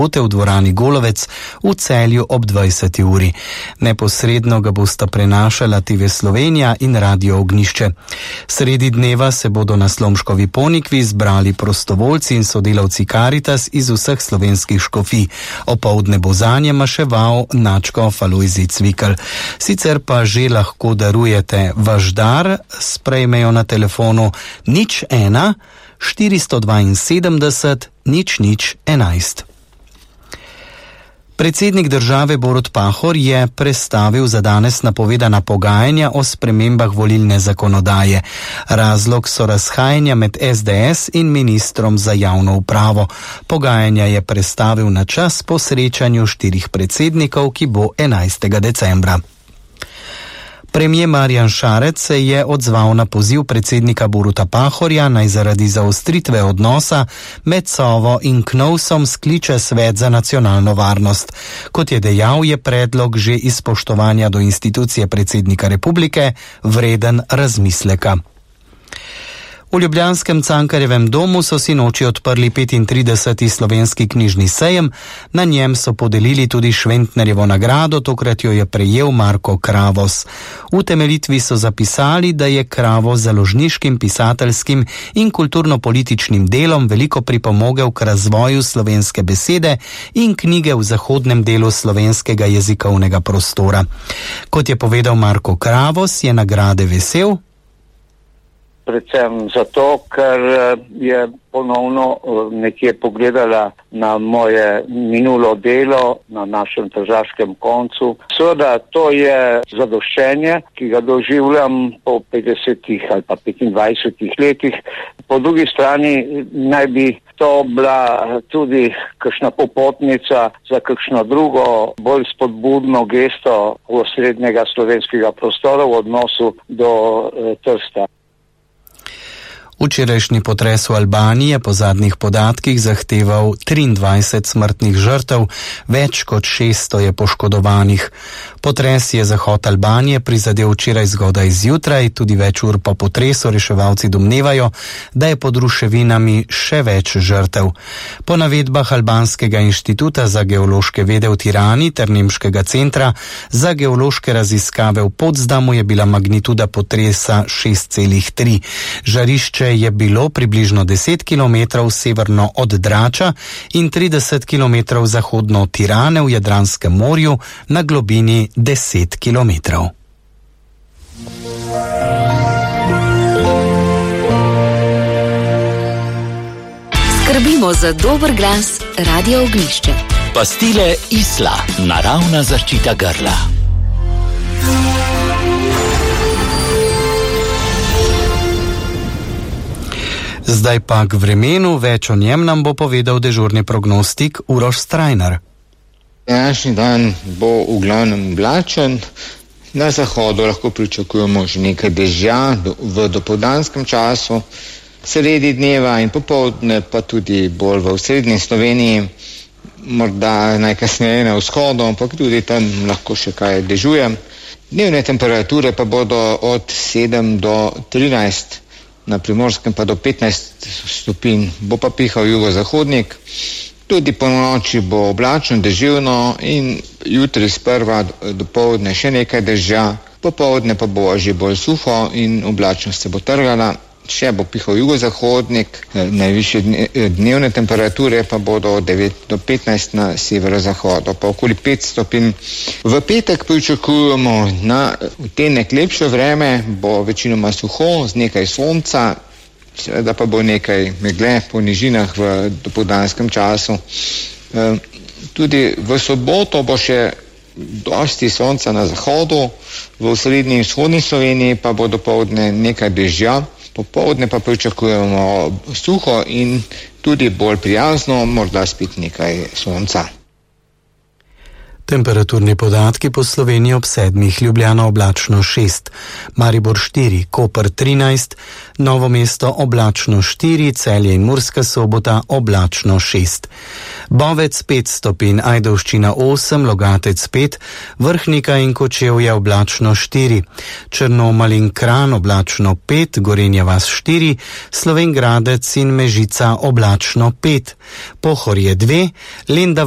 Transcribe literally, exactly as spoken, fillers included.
v dvorani Golovec v Celju ob dvajseti uri. Neposredno ga bosta prenašala T V Slovenija in Radio Ognjišče. Sredi dneva se bodo na Slomškovi Ponikvi zbrali prostovoljci in sodelavci Karitas iz vseh slovenskih škofij. Opoldne bo zanje maševal nadškof Alojzij Cvikl. Sicer pa že lahko darujete vaš dar, sprejmejo na telefonu nič ena štiristo dvainsedemdeset nič nič enajst. Predsednik države Borut Pahor je prestavil za danes napovedana pogajanja o spremembah volilne zakonodaje. Razlog so razhajanja med S D S in ministrom za javno upravo. Pogajanja je prestavil na čas po srečanju štirih predsednikov, ki bo enajstega decembra. Premijer Marjan Šarec se je odzval na poziv predsednika Boruta Pahorja, naj zaradi zaostritve odnosa med Sovo in Knovsom skliče svet za nacionalno varnost. Kot je dejal, je predlog že iz spoštovanja do institucije predsednika republike vreden razmisleka. V ljubljanskem Cankarjevem domu so sinoči odprli petintrideseti slovenski knjižni sejem, na njem so podelili tudi Šventnerjevo nagrado, tokrat jo je prejel Marko Kravos. V temeljitvi so zapisali, da je Kravos založniškim, pisateljskim in kulturno-političnim delom veliko pripomogel k razvoju slovenske besede in knjige v zahodnem delu slovenskega jezikovnega prostora. Kot je povedal Marko Kravos, je nagrade vesel, predvsem zato, ker je ponovno nekje pogledala na moje minulo delo na našem tržaškem koncu. Seveda to je zadoščenje, ki ga doživljam po petdesetih ali pa petindvajsetih letih. Po drugi strani naj bi to bila tudi kakšna popotnica za kakšno drugo, bolj spodbudno gesto osrednjega slovenskega prostora v odnosu do eh, Trsta. Včerajšnji potres v Albaniji je po zadnjih podatkih zahteval triindvajset smrtnih žrtev, več kot šeststo je poškodovanih. Potres je zahod Albanije prizadel včeraj zgodaj zjutraj, tudi več ur po potresu reševalci domnevajo, da je pod ruševinami še več žrtev. Po navedbah Albanskega inštituta za geološke vede v Tirani ter Nemškega centra za geološke raziskave v Potsdamu je bila magnituda potresa šest celih tri. Žarišče je bilo približno deset kilometrov severno od Drača in trideset kilometrov zahodno od Tirane v Jadranskem morju na globini deset kilometrov. Skrbimo za dober glas Radio Ognjišče. Pastile Isla, naravna zaščita grla. Zdaj pa k vremenu, več o njem nam bo povedal dežurni prognostik Uroš Strajnar. Današnji dan bo v glavnem oblačen, na zahodu lahko pričakujemo že nekaj dežja v dopoldanskem času, sredi dneva in popoldne pa tudi bolj v srednji Sloveniji, morda najkasneje na vzhodu, ampak tudi tam lahko še kaj dežuje. Dnevne temperature pa bodo od sedem do trinajst, na Primorskem pa do petnajst stopinj, bo pa pihal jugozahodnik. Tudi po noči bo oblačno, deževno in jutri sprva dopoldne še nekaj dežja, popoldne pa bo že bolj suho in oblačnost se bo trgala. Še bo pihal jugozahodnik, najvišje dnevne temperature pa bodo od devet do petnajst na severozahodu, pa okoli pet stopinj. V petek pričakujemo na odtenek lepše vreme, bo večinoma suho z nekaj sonca, seveda pa bo nekaj megle po nižinah v dopoldanskem času. Tudi v soboto bo še dosti sonca na zahodu, v srednji in vzhodni Sloveniji pa bo dopoldne nekaj dežja. Popoldne pa pričakujemo suho in tudi bolj prijazno, morda spet nekaj sonca. Temperaturni podatki po Sloveniji ob sedmih: Ljubljana oblačno šest, Maribor štiri, Koper trinajst, Novo mesto oblačno štiri, Celje in Murska Sobota oblačno šest. Bovec pet stopinj, Ajdovščina osem, Logatec pet, Vrhnika in Kočevje oblačno štiri, Črnomelj in Kranj oblačno pet, Gorenja vas štiri, Slovenj Gradec in Mežica oblačno pet, Pohorje dve, Lendava